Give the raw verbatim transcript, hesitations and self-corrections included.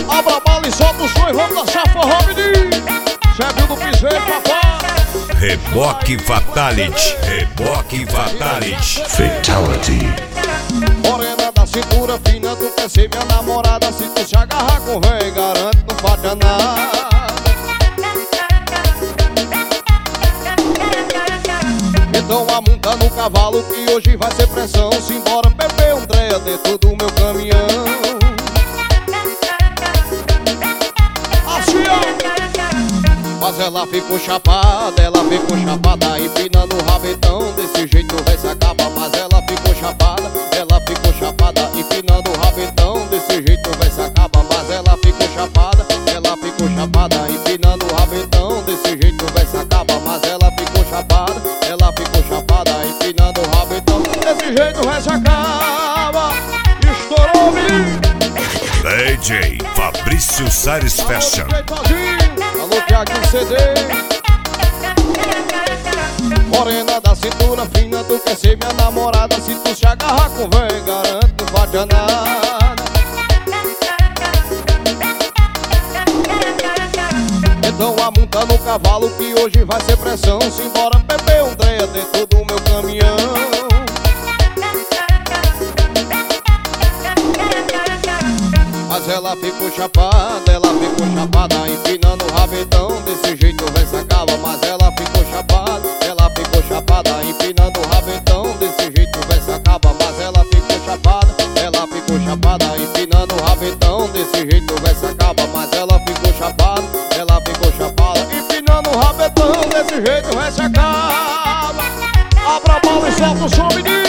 Abra a bala e solta o som e vamos dançar forró, menino. Serve do piseiro, papai. Reboque Fatality. Reboque Fatality. Fatality. Morena da cintura fina, tu quer ser minha namorada. Se tu se agarrar com véi, garanto, não falta nada. Então amonta no cavalo que hoje vai ser pressão. Simbora beber um dreia dentro do meu caminhão. Assim, ó. Mas ela ficou chapada, ela ficou chapada, empinando o rabetão. Desse jeito vai se acabar. Mas ela ficou chapada, ela ficou chapada, empinando o rabetão. Desse jeito vai se acabar. Mas ela ficou chapada, ela ficou chapada, empinando o rabetão. Desse jeito vai se acabar. Mas ela ficou chapada, ela ficou chapada, empinando o rabetão. Desse jeito vai se acaba. Estourou, menino. D J Fabrício Sares Fashion. Alô, Thiaguinho C D. Morena da cintura fina, tu quer ser minha namorada. Se tu se agarrar com véi, garanto, não vai dar nada. Então amonta no cavalo que hoje vai ser pressão. Simbora beber um dreia dentro do meu caminhão. Mas ela ficou chapada, ela ficou chapada, empinando o rabetão. Desse jeito vai se acaba. Mas ela ficou chapada, ela ficou chapada, empinando o rabetão. Desse jeito vai se acaba. Mas ela ficou chapada, ela ficou chapada, empinando o rabetão. Desse jeito vai se acaba. Mas ela ficou chapada, ela ficou chapada, empinando o rabetão. Desse jeito vai se acaba. Abra a bala e solta o som, menino.